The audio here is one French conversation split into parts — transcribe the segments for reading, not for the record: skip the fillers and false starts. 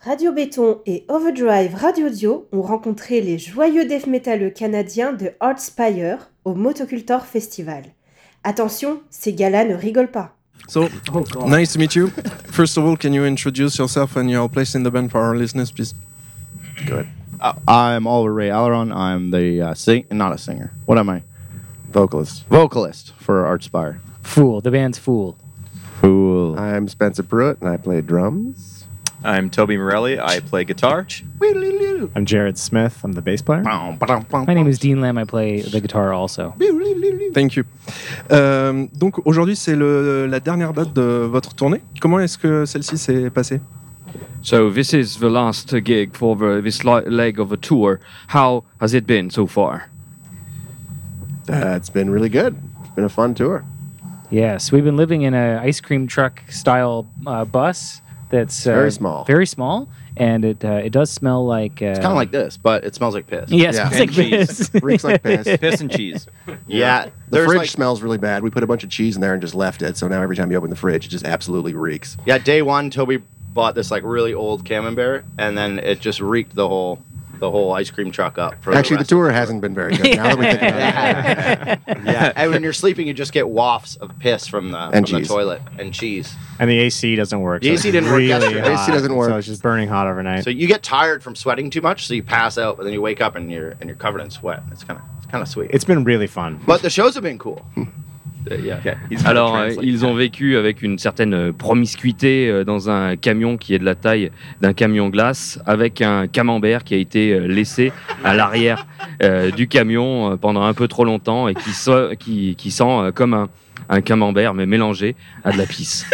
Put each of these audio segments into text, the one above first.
Radio Béton et Overdrive Radio Dio ont rencontré les joyeux death métalleux canadiens de Heartspire au Motocultor Festival. Attention, ces gars-là ne rigolent pas. So, nice to meet you. First of all, can you introduce yourself and your place in the band for our listeners, please? Good. I'm Oliver Ray Alleron. I'm the not a singer. What am I? Vocalist for Heartspire. Fool. The band's Fool. Fool. I'm Spencer Pruitt, and I play drums. I'm Toby Morelli. I play guitar. I'm Jared Smith. I'm the bass player. My name is Dean Lamb. I play the guitar also. Thank you. Donc aujourd'hui, c'est la dernière date de votre tournée. Comment est-ce que celle-ci s'est passée? So this is the last gig for this leg of the tour. How has it been so far? It's been really good. It's been a fun tour. Yes, we've been living in an ice cream truck style bus that's very small. Very small, and it does smell like. It's kind of like this, but it smells like piss. Yeah, it smells like piss. Reeks like piss. Piss and cheese. Yeah. The fridge smells really bad. We put a bunch of cheese in there and just left it. So now every time you open the fridge, it just absolutely reeks. Yeah, day one, Toby bought this like really old Camembert, and then it just reeked the whole ice cream truck up. Actually, the tour hasn't been very good. Now that we think about it. Yeah, and when you're sleeping, you just get wafts of piss from the toilet and cheese. And the AC doesn't work. The AC didn't work really yesterday. hot, The AC doesn't work. So it's just burning hot overnight. So you get tired from sweating too much, so you pass out, but then you wake up and you're covered in sweat. It's kind of sweet. It's been really fun. But the shows have been cool. Alors, ils ont vécu avec une certaine promiscuité dans un camion qui est de la taille d'un camion glace, avec un camembert qui a été laissé à l'arrière du camion pendant un peu trop longtemps et qui sent comme un camembert mais mélangé à de la pisse.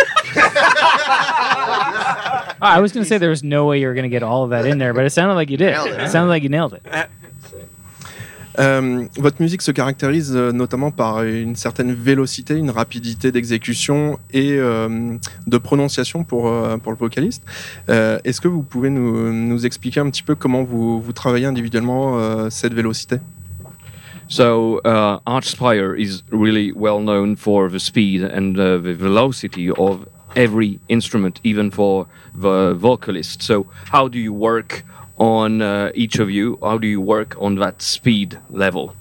I was going to say there was no way you were going to get all of that in there, but it sounded like you did. It sounded like you nailed it. Votre musique se caractérise notamment par une certaine vélocité, une rapidité d'exécution et de prononciation pour le vocaliste. Est-ce que vous pouvez nous expliquer un petit peu comment vous travaillez individuellement cette vélocité? So, Heartspire is really well known for the speed and the velocity of every instrument, even for the vocalist. So, how do you work on each of you? How do you work on that speed level?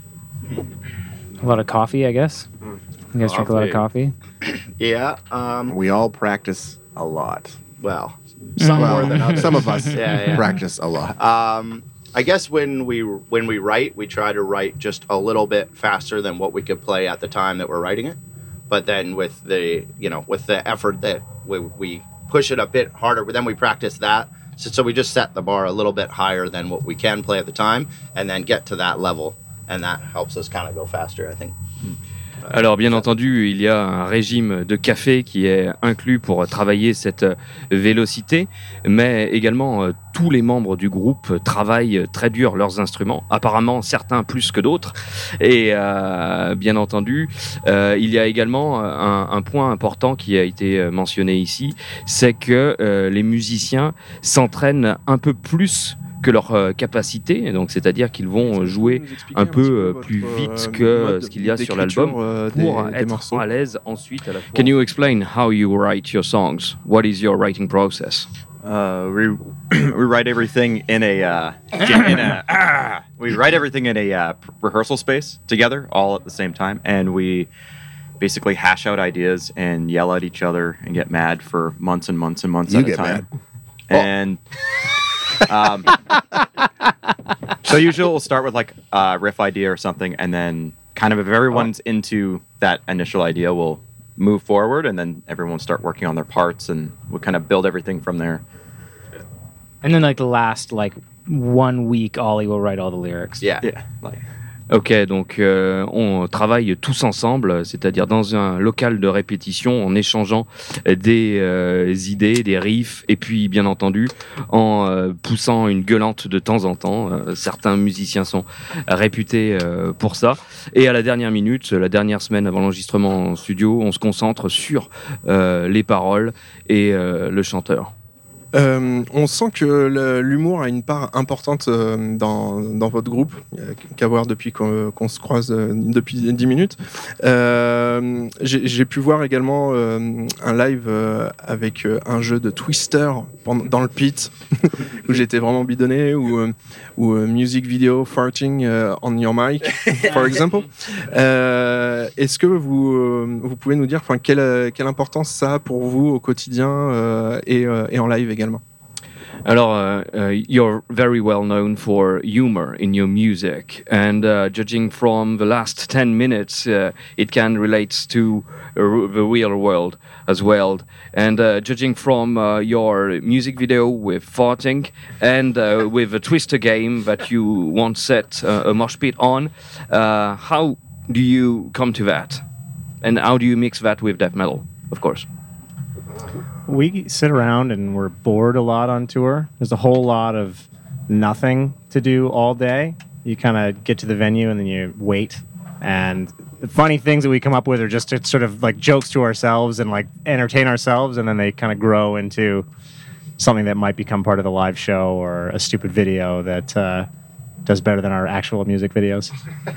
A lot of coffee, I guess. You guys drink a lot of coffee? Yeah. We all practice a lot. Well, some more than others. Some of us Yeah. practice a lot. I guess when we write, we try to write just a little bit faster than what we could play at the time that we're writing it. But then with the effort that we push it a bit harder, but then we practice that. So we just set the bar a little bit higher than what we can play at the time, and then get to that level, and that helps us kind of go faster, I think. Alors, bien entendu, il y a un régime de café qui est inclus pour travailler cette vélocité, mais également tous les membres du groupe travaillent très dur leurs instruments, apparemment certains plus que d'autres. Et bien entendu, il y a également un point important qui a été mentionné ici, c'est que les musiciens s'entraînent un peu plus que leur capacité, donc c'est-à-dire qu'ils vont jouer un peu plus vite que ce qu'il y a sur l'album pour être à l'aise ensuite à la fois. Can you explain how you write your songs? What is your writing process? We write everything in a rehearsal space together, all at the same time, and we basically hash out ideas and yell at each other and get mad for months and months and months at a time. And so usually we'll start with like a riff idea or something, and then kind of if everyone's into that initial idea, we'll move forward, and then everyone will start working on their parts, and we'll kind of build everything from there. And then like the last 1 week, Ollie will write all the lyrics. Yeah. Ok, donc on travaille tous ensemble, c'est-à-dire dans un local de répétition, en échangeant des idées, des riffs, et puis bien entendu en poussant une gueulante de temps en temps. Certains musiciens sont réputés pour ça. Et à la dernière minute, la dernière semaine avant l'enregistrement en studio, on se concentre sur les paroles et le chanteur. On sent que l'humour a une part importante dans votre groupe, qu'à voir depuis qu'on se croise depuis 10 minutes. J'ai pu voir également un live avec un jeu de Twister dans le pit, où j'étais vraiment bidonné, ou music video farting on your mic, for example. Est-ce que vous pouvez nous dire quelle importance ça a pour vous au quotidien et en live également? Alors, you're very well known for humor in your music, and judging from the last 10 minutes, it can relate to the real world as well. And judging from your music video with farting and with a Twister game that you once set a mosh pit on, how do you come to that? And how do you mix that with death metal, of course? We sit around and we're bored a lot on tour. There's a whole lot of nothing to do all day. You kind of get to the venue and then you wait. And the funny things that we come up with are just sort of like jokes to ourselves and like entertain ourselves. And then they kind of grow into something that might become part of the live show or a stupid video that does better than our actual music videos.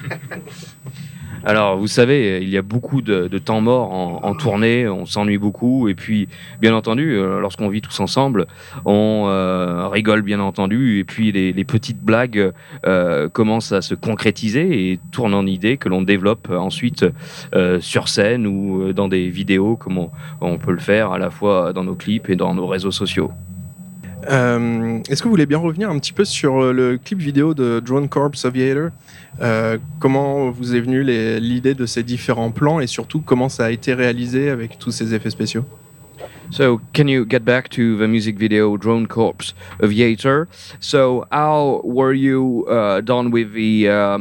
Alors, vous savez, il y a beaucoup de temps mort en tournée, on s'ennuie beaucoup, et puis, bien entendu, lorsqu'on vit tous ensemble, on rigole, bien entendu, et puis les petites blagues commencent à se concrétiser et tournent en idées que l'on développe ensuite sur scène ou dans des vidéos, comme on peut le faire à la fois dans nos clips et dans nos réseaux sociaux. Est-ce que vous voulez bien revenir un petit peu sur le clip vidéo de Drone Corps Aviator? Comment vous est venue l'idée de ces différents plans et surtout comment ça a été réalisé avec tous ces effets spéciaux? So, can you get back to the music video Drone Corps Aviator? So, how were you done with the,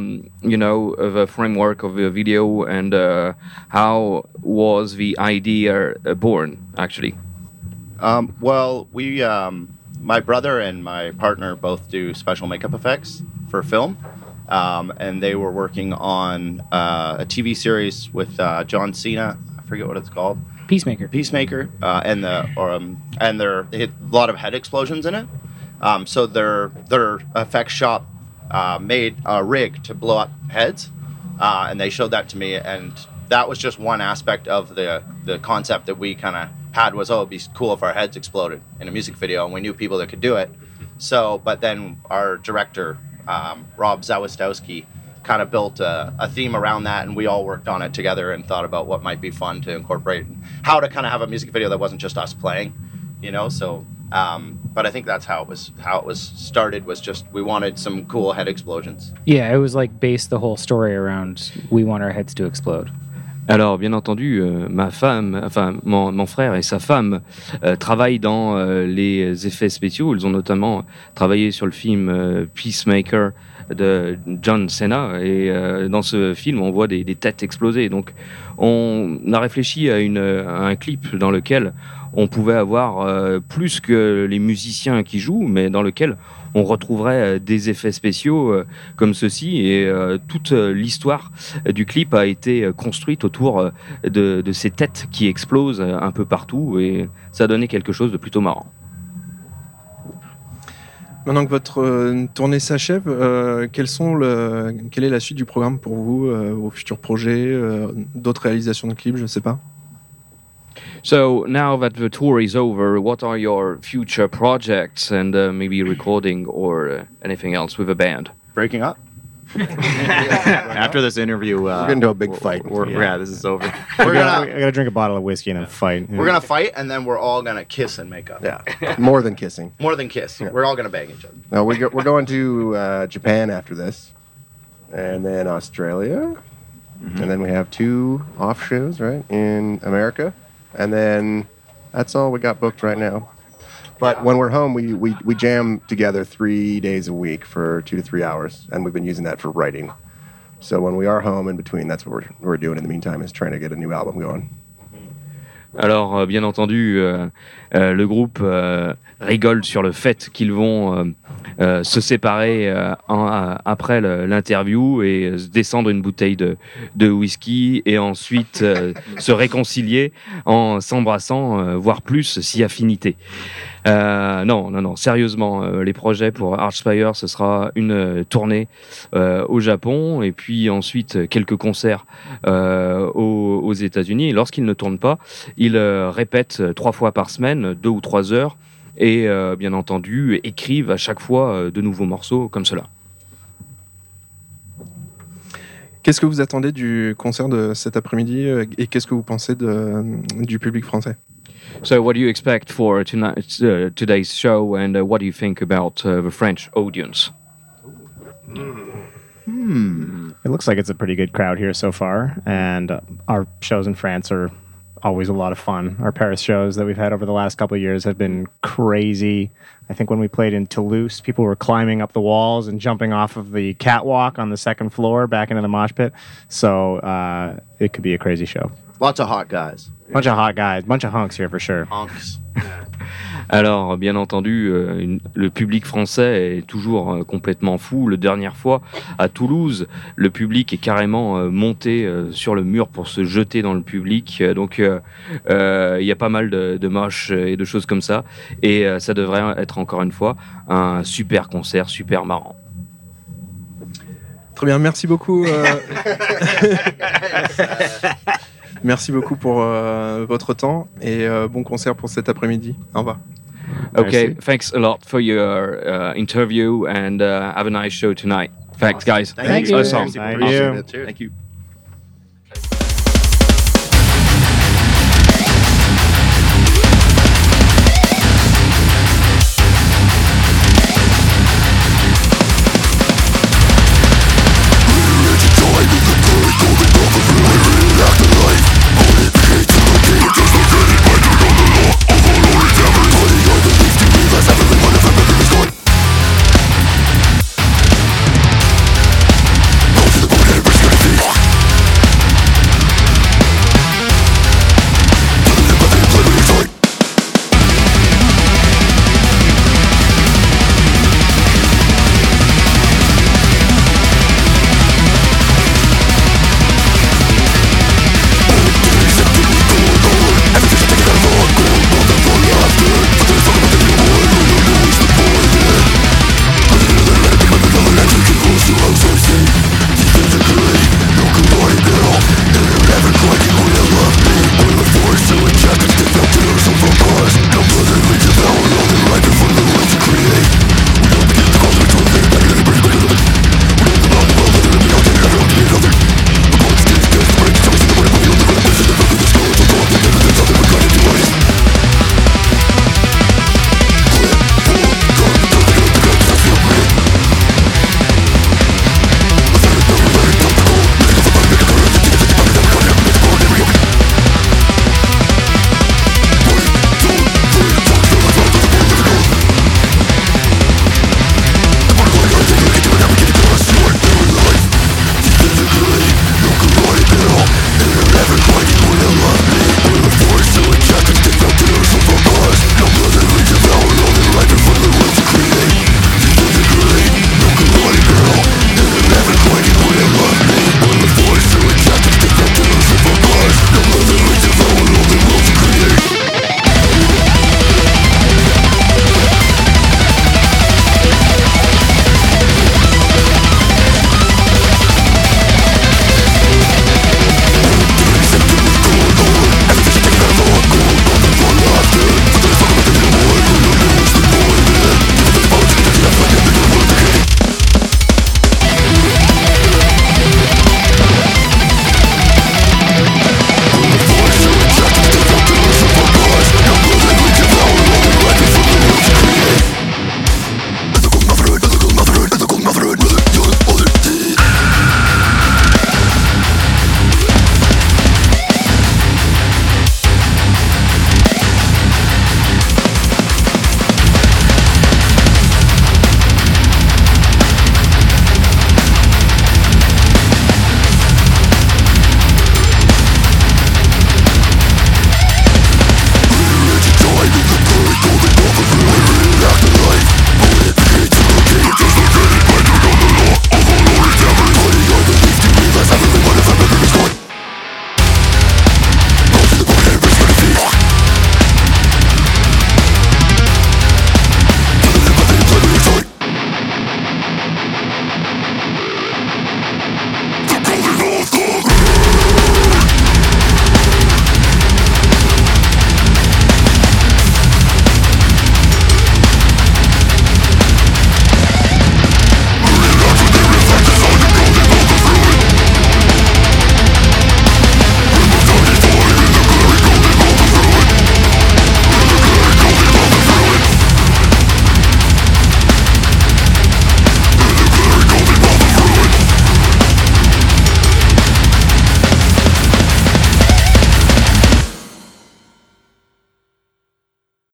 the framework of the video, and how was the idea born, actually? Well, we, my brother and my partner both do special makeup effects for film, and they were working on a TV series with John Cena. I forget what it's called. Peacemaker. And they had a lot of head explosions in it. So their effects shop made a rig to blow up heads, and they showed that to me, and that was just one aspect of the concept that we kind of had was, it'd be cool if our heads exploded in a music video, and we knew people that could do it. So, but then our director, Rob Zawistowski, kind of built a theme around that, and we all worked on it together and thought about what might be fun to incorporate, how to kind of have a music video that wasn't just us playing, so but I think that's how it was started, was just we wanted some cool head explosions. Yeah, it was like based the whole story around we want our heads to explode. Alors, bien entendu, ma femme, enfin mon frère et sa femme travaillent dans les effets spéciaux. Ils ont notamment travaillé sur le film Peacemaker de John Cena, et dans ce film, on voit des têtes exploser. Donc, on a réfléchi à un clip dans lequel on pouvait avoir plus que les musiciens qui jouent, mais dans lequel on retrouverait des effets spéciaux comme ceci, et toute l'histoire du clip a été construite autour de ces têtes qui explosent un peu partout, et ça a donné quelque chose de plutôt marrant. Maintenant que votre tournée s'achève, quelle est la suite du programme pour vous, vos futurs projets, d'autres réalisations de clips, je ne sais pas? So now that the tour is over, what are your future projects, and maybe recording or anything else with a band? Breaking up. After this interview, We're getting into a big fight. This is over. I gotta drink a bottle of whiskey and then fight. We're gonna fight, and then we're all gonna kiss and make up. Yeah, more than kissing. More than kiss. Yeah. We're all gonna bang each other. No, we're going to Japan after this, and then Australia, and then we have 2 off shows, right, in America, and then that's all we got booked right now. But when we're home, we jam together 3 days a week for 2 to 3 hours, and we've been using that for writing. So when we are home in between, that's what we're doing in the meantime, is trying to get a new album going. Alors, bien entendu, le groupe rigole sur le fait qu'ils vont se séparer après l'interview et se descendre une bouteille de whisky et ensuite se réconcilier en s'embrassant, voire plus si affinité. Non, sérieusement, les projets pour Archspire, ce sera une tournée au Japon et puis ensuite quelques concerts aux États-Unis. Et lorsqu'ils ne tournent pas, ils répètent 3 fois par semaine, 2 ou 3 heures, et bien entendu écrivent à chaque fois de nouveaux morceaux comme cela. Qu'est-ce que vous attendez du concert de cet après-midi et qu'est-ce que vous pensez du public français? So what do you expect for today's show, and what do you think about the French audience? It looks like it's a pretty good crowd here so far, and our shows in France are always a lot of fun. Our Paris shows that we've had over the last couple of years have been crazy. I think when we played in Toulouse, people were climbing up the walls and jumping off of the catwalk on the second floor back into the mosh pit. So it could be a crazy show. Lots of hot guys. Bunch of hot guys, bunch of hunks here for sure. Honks. Alors, bien entendu, le public français est toujours complètement fou. La dernière fois, à Toulouse, le public est carrément monté sur le mur pour se jeter dans le public. Donc, il y a pas mal de moches et de choses comme ça. Et ça devrait être, encore une fois, un super concert, super marrant. Très bien, merci beaucoup. Merci beaucoup pour votre temps et bon concert pour cet après-midi. Au revoir. Okay, thanks a lot for your interview and have a nice show tonight. Thanks, guys. Thank you. Awesome. Thank you. Thank you.